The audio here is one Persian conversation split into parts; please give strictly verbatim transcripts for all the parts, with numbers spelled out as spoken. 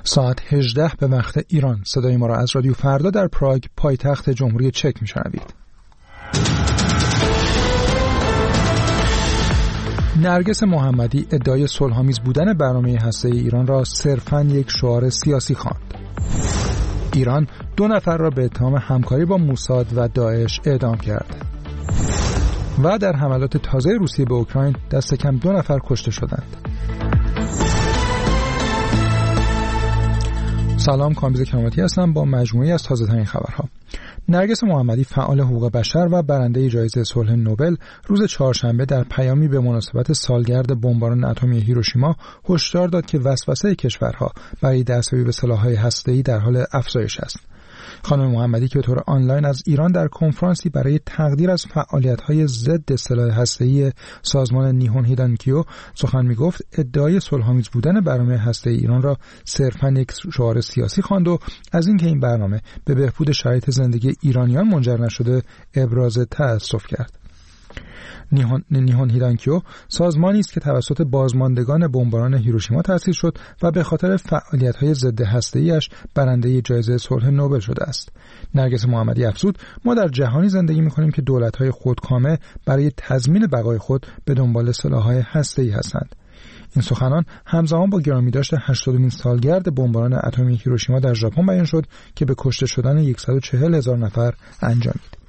ساعت هجده به وقت ایران. صدای ما را از رادیو فردا در پراگ پایتخت جمهوری چک میشنوید. نرگس محمدی ادعای صلح‌آمیز بودن برنامه هسته‌ای ایران را صرفاً یک شعار سیاسی خواند. ایران دو نفر را به اتهام همکاری با موساد و داعش اعدام کرد. و در حملات تازه روسیه به اوکراین دست کم دو نفر کشته شدند. سلام، کامبیز کرامتی هستم با مجموعی از تازه ترین خبرها. نرگس محمدی فعال حقوق بشر و برنده جایزه صلح نوبل روز چهارشنبه در پیامی به مناسبت سالگرد بمباران اتمی هیروشیما هشدار داد که وسوسه کشورها برای دستیابی به سلاح‌های هسته‌ای در حال افزایش است. خانم محمدی که به طور آنلاین از ایران در کنفرانسی برای تقدیر از فعالیت‌های ضد سلاح هسته‌ای سازمان نیهون هیدانکیو سخن می‌گفت، ادعای صلح‌آمیز بودن برنامه هسته‌ای ایران را صرفاً یک شعار سیاسی خواند و از اینکه این برنامه به بهبود شرایط زندگی ایرانیان منجر نشده ابراز تأسف کرد. نیهون, نیهون هیدانکیو سازمانی است که توسط بازماندگان بمباران هیروشیما تأسیس شد و به خاطر فعالیت‌های ضد هسته‌ای‌اش برنده جایزه صلح نوبل شده است. نرگس محمدی افزود: ما در جهانی زندگی می‌کنیم که دولت‌های خودکامه برای تضمین بقای خود به دنبال سلاح‌های هسته‌ای هستند. این سخنان همزمان با گرامیداشت هشتادمین سالگرد بمباران اتمی هیروشیما در ژاپن بیان شد که به کشته شدن صد و چهل هزار نفر انجامید.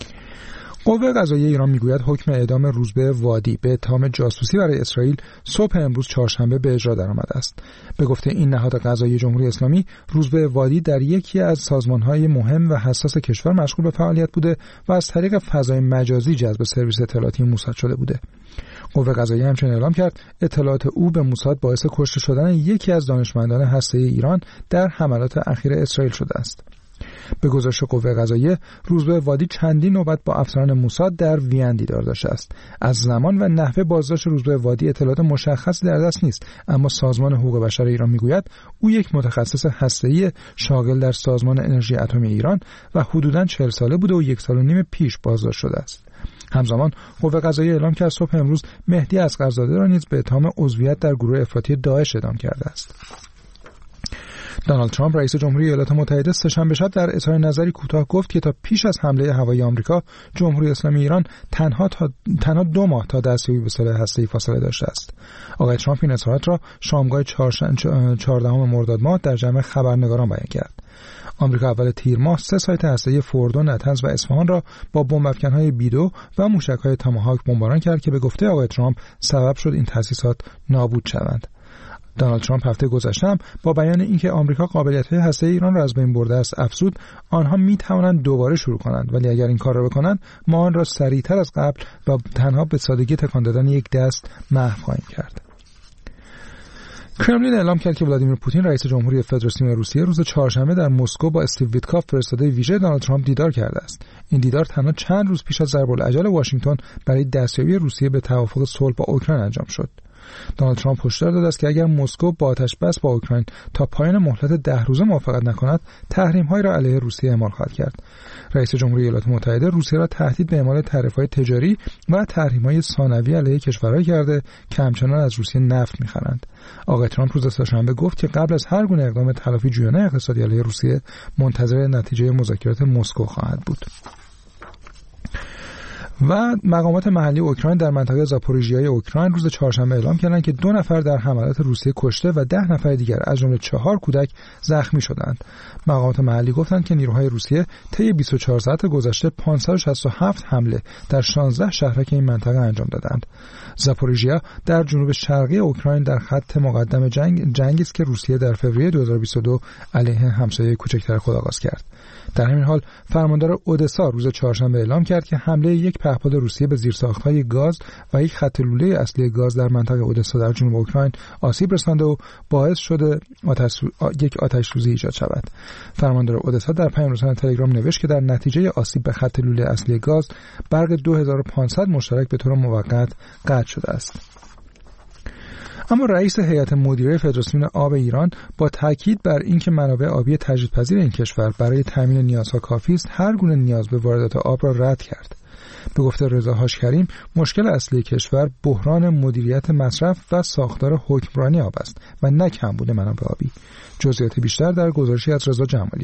قوه قضاییه ایران میگوید حکم اعدام روزبه وادی به اتهام جاسوسی برای اسرائیل صبح امروز چهارشنبه به اجرا درآمده است. به گفته این نهاد قضایی جمهوری اسلامی، روزبه وادی در یکی از سازمان‌های مهم و حساس کشور مشغول به فعالیت بوده و از طریق فضای مجازی جذب سرویس اطلاعاتی موساد شده بوده. قوه قضاییه همچنین اعلام کرد اطلاعات او به موساد باعث کشته شدن یکی از دانشمندان هسته‌ای ایران در حملات اخیر اسرائیل شده است. به گزارش قوه قضاییه، روزبه وادی چندین نوبت با افسران موساد در وین دیدار داشته است. از زمان و نحوه بازداشت روزبه وادی اطلاعات مشخصی در دست نیست، اما سازمان حقوق بشر ایران میگوید او یک متخصص هسته‌ای شاغل در سازمان انرژی اتمی ایران و حدوداً چهل ساله بوده و یک سال و نیم پیش بازداشت شده است. همزمان قوه قضاییه اعلام کرد صبح امروز مهدی اصغرزاده را نیز به اتهام عضویت در گروه افراطی داعش اعدام کرده است. دونالد ترامپ رئیس جمهوری ایالات متحده سه‌شنبه شب در اظهار نظری کوتاه گفت که تا پیش از حمله هوایی آمریکا جمهوری اسلامی ایران تنها تا تنها دو ماه تا دستیابی به سلاح هسته‌ای فاصله داشته است. آقای ترامپ این اظهارات را شامگاه چهاردهم مرداد ماه در جمع خبرنگاران بیان کرد. آمریکا اول تیر ماه سه سایت هسته‌ای فوردو، نتنز و اصفهان را با بمب افکن‌های بیدو و موشک‌های تاماهاک بمباران کرد که به گفته آقای ترامپ سبب شد این تأسیسات نابود شوند. دونالد ترامپ هفته گذشته هم با بیان اینکه آمریکا قابلیت‌های هسته‌ای ایران را از بین برده است افزود آنها می‌توانند دوباره شروع کنند، ولی اگر این کار را بکنند ما آن را سریعتر از قبل و تنها به سادگی تکان دادن یک دست محو خواهیم کرد. کرملین اعلام کرد که ولادیمیر پوتین رئیس جمهوری فدراسیون روسیه روز چهارشنبه در مسکو با استیو ویتکاف فرستاده ویژه دونالد ترامپ دیدار کرده است. این دیدار تنها چند روز پیش از ضرب الاجل واشنگتن برای دستیابی روسیه به توافق صلح با اوکراین انجام شد. دونالد ترامپ هشدار داده است که اگر مسکو با آتش بس با اوکراین تا پایان مهلت ده روزه موافقت نکند، تحریم‌هایی را علیه روسیه اعمال خواهد کرد. رئیس جمهوری ایالات متحده روسیه را تهدید به اعمال تعرفه‌های تجاری و تحریم‌های ثانوی علیه کشورهایی کرده که همچنان از روسیه نفت می‌خرند. آقای ترامپ روز سه‌شنبه گفت که قبل از هر گونه اقدام تلافی جویانه اقتصادی علیه روسیه منتظر نتیجه مذاکرات مسکو خواهد بود. و مقامات محلی اوکراین در منطقه زاپوریژیای اوکراین روز چهارشنبه اعلام کردند که دو نفر در حملات روسیه کشته و ده نفر دیگر از جمله چهار کودک زخمی شدند. مقامات محلی گفتند که نیروهای روسیه طی بیست و چهار ساعت گذشته پانصد و شصت و هفت حمله در شانزده شهرک این منطقه انجام دادند. زاپوریژیا در جنوب شرقی اوکراین در خط مقدم جنگ جنگی است که روسیه در فوریه دو هزار و بیست و دو علیه همسایه کوچکتر خود آغاز کرد. در همین حال فرماندار اودسا روز چهارشنبه اعلام کرد که حمله یک پهپاد روسیه به زیرساخت‌های گاز و یک خط لوله اصلی گاز در منطقه اودسا در جنوب اوکراین آسیب رسانده و باعث شده آتش یک آتش سوزی ایجاد شود. فرماندار اودسا در پیام رسانه تلگرام نوشت که در نتیجه آسیب به خط لوله اصلی گاز برق دو هزار و پانصد مشترک به طور موقت قطع شده است. اما رئیس هیئت مدیره فدراسیون آب ایران با تاکید بر اینکه منابع آبی تجدیدپذیر این کشور برای تامین نیازها کافی است، هر گونه نیاز به واردات آب را رد کرد. به گفته رضا حاجکریم مشکل اصلی کشور بحران مدیریت مصرف و ساختار حکمرانی آب است و نه کمبود منابع آبی. جزئیات بیشتر در گزارشی از رضا جمالی.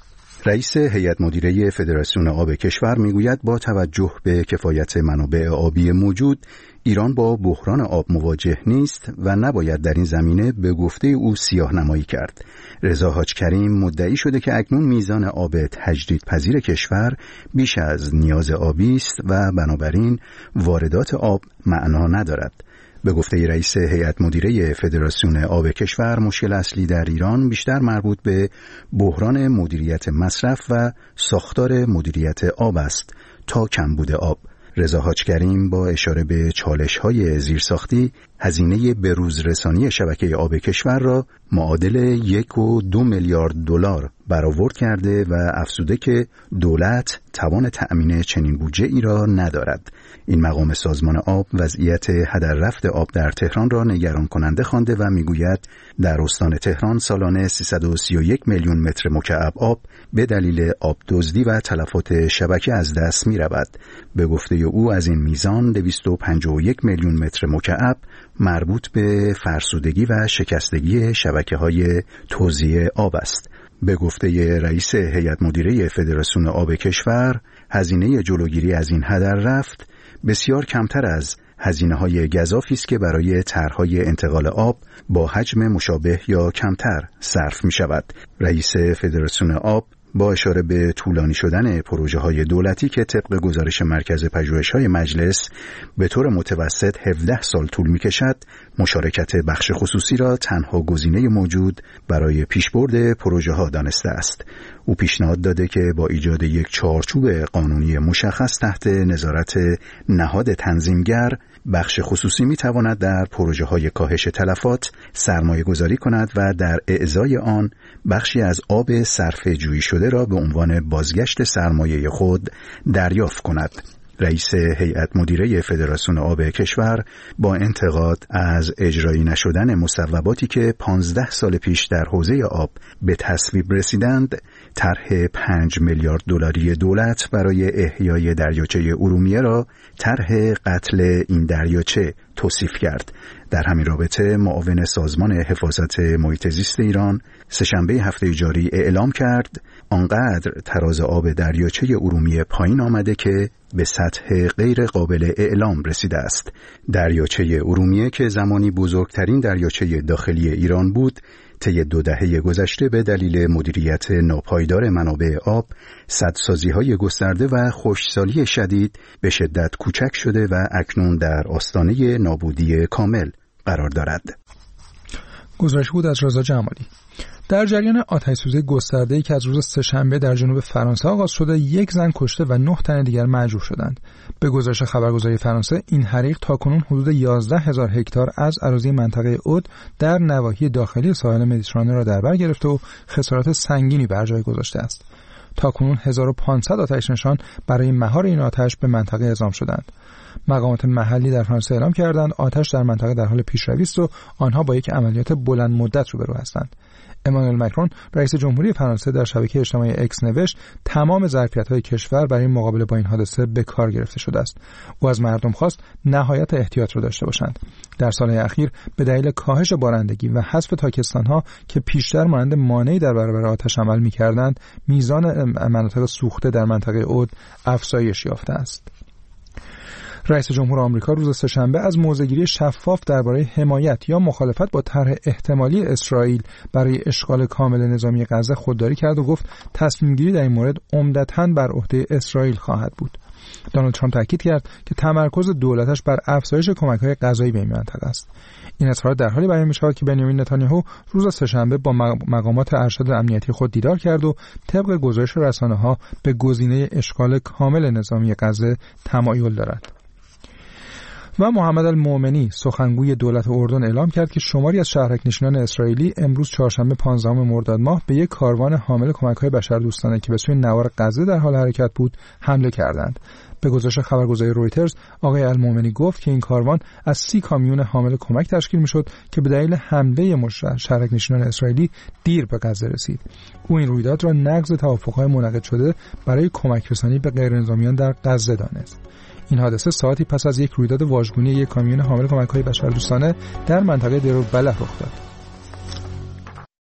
رئیس هیئت مدیره فدراسیون آب کشور میگوید با توجه به کفایت منابع آبی موجود ایران با بحران آب مواجه نیست و نباید در این زمینه به گفته او سیاه‌نمایی کرد. رضا حاجکریم مدعی شده که اکنون میزان آب تجدیدپذیر کشور بیش از نیاز آبی است و بنابراین واردات آب معنا ندارد. به گفته رئیس هیئت مدیره فدراسیون آب کشور مشکل اصلی در ایران بیشتر مربوط به بحران مدیریت مصرف و ساختار مدیریت آب است تا کمبود آب. رضا حاجکریم با اشاره به چالش‌های زیرساختی هزینه بروز رسانی شبکه آب کشور را معادل یک و دو میلیارد دلار برآورد کرده و افزوده که دولت توان تأمین چنین بودجه ای را ندارد. این مقام سازمان آب وضعیت هدر رفت آب در تهران را نگران کننده خوانده و میگوید در استان تهران سالانه سیصد و سی و یک میلیون متر مکعب آب به دلیل آب دزدی و تلفات شبکه از دست می رود. به گفته او از این میزان دویست و پنجاه و یک میلیون متر مکعب مربوط به فرسودگی و شکستگی شبکه‌های توزیع آب است. به گفته رئیس هیئت مدیره فدراسیون آب کشور هزینه جلوگیری از این هدر رفت بسیار کمتر از هزینه‌های گزافی است که برای طرح‌های انتقال آب با حجم مشابه یا کمتر صرف می‌شود. رئیس فدراسیون آب با اشاره به طولانی شدن پروژه‌های دولتی که طبق گزارش مرکز پژوهش‌های مجلس به طور متوسط هفده سال طول می‌کشد، مشارکت بخش خصوصی را تنها گزینه موجود برای پیشبرد پروژه‌ها دانسته است. او پیشنهاد داده که با ایجاد یک چارچوب قانونی مشخص تحت نظارت نهاد تنظیمگر، بخش خصوصی می‌تواند در پروژه‌های کاهش تلفات سرمایه‌گذاری کند و در اعزای آن بخشی از آب صرفه جویی شده را به عنوان بازگشت سرمایه خود دریافت کند. رئیس هیئت مدیره فدراسیون آب کشور با انتقاد از اجرایی نشدن مصوباتی که پانزده سال پیش در حوزه آب به تصویب رسیدند، طرح پنج میلیارد دلاری دولت برای احیای دریاچه ارومیه را طرح قتل این دریاچه توصیف کرد. در همین رابطه معاون سازمان حفاظت محیط زیست ایران سه‌شنبه هفته جاری اعلام کرد آنقدر تراز آب دریاچه ارومیه پایین آمده که به سطح غیر قابل اعلام رسیده است. دریاچه ارومیه که زمانی بزرگترین دریاچه داخلی ایران بود، طی دو دهه گذشته به دلیل مدیریت ناپایدار منابع آب، سدسازی‌های گسترده و خشکسالی شدید به شدت کوچک شده و اکنون در آستانه نابودی کامل قرار دارد. گزارش بود از رضا جمالی. در جریان آتش‌سوزی گسترده‌ای که از روز سه‌شنبه در جنوب فرانسه آغاز شده، یک زن کشته و نه تن دیگر مجروح شدند. به گزارش خبرگزاری فرانسه، این حریق تاکنون حدود یازده هزار هکتار از اراضی منطقه اود در نواحی داخلی ساحل مدیترانه را در بر گرفته و خسارات سنگینی بر جای گذاشته است. تاکنون هزار و پانصد آتش نشان برای مهار این آتش به منطقه اعزام شدند. مقامات محلی در فرانسه اعلام کردند آتش در منطقه در حال پیشروی است و آنها با یک عملیات بلند مدت روبرو هستند. امانوئل مکرون رئیس جمهوری فرانسه در شبکه اجتماعی اکس نوشت تمام ظرفیت‌های کشور برای مقابله با این حادثه به کار گرفته شده است. او از مردم خواست نهایت احتیاط را داشته باشند. در سال‌های اخیر به دلیل کاهش بارندگی و حذف تاکستان‌ها که پیشتر مانند مانعی در برابر آتش عمل می‌کردند، میزان مناطق سوخته در منطقه اود افزایش یافته است. رئیس جمهور آمریکا روز سه‌شنبه از موضع‌گیری شفاف درباره حمایت یا مخالفت با طرح احتمالی اسرائیل برای اشغال کامل نظامی غزه خودداری کرد و گفت تصمیم‌گیری در این مورد عمدتاً بر عهده اسرائیل خواهد بود. دونالد ترامپ تاکید کرد که تمرکز دولتش بر افزایش کمک‌های غذایی به این منطقه است. این اظهارات در حالی بیان می‌شود که بنیامین نتانیاهو روز سه‌شنبه با مقامات ارشد امنیتی خود دیدار کرد و طبق گزارش رسانه‌ها به گزینه اشغال کامل نظامی غزه تمایل دارد. و محمد المومنی سخنگوی دولت اردن اعلام کرد که شماری از شهرک‌نشینان اسرائیلی امروز چهارشنبه پانزدهم مرداد ماه به یک کاروان حامل کمک‌های بشردوستانه که به سوی نوار غزه در حال حرکت بود حمله کردند. به گزارش خبرگزاری رویترز، آقای المومنی گفت که این کاروان از سی کامیون حامل کمک تشکیل می‌شد که به دلیل حمله شهرک‌نشینان اسرائیلی دیر به غزه رسید. او این رویداد را نقض توافق‌های منعقد شده برای کمک‌رسانی به غیرنظامیان در غزه دانست. این حادثه ساعتی پس از یک رویداد واژگونی یک کامیون حامل کمک‌های بشردوستانه در منطقه دیر البلح رخ داد.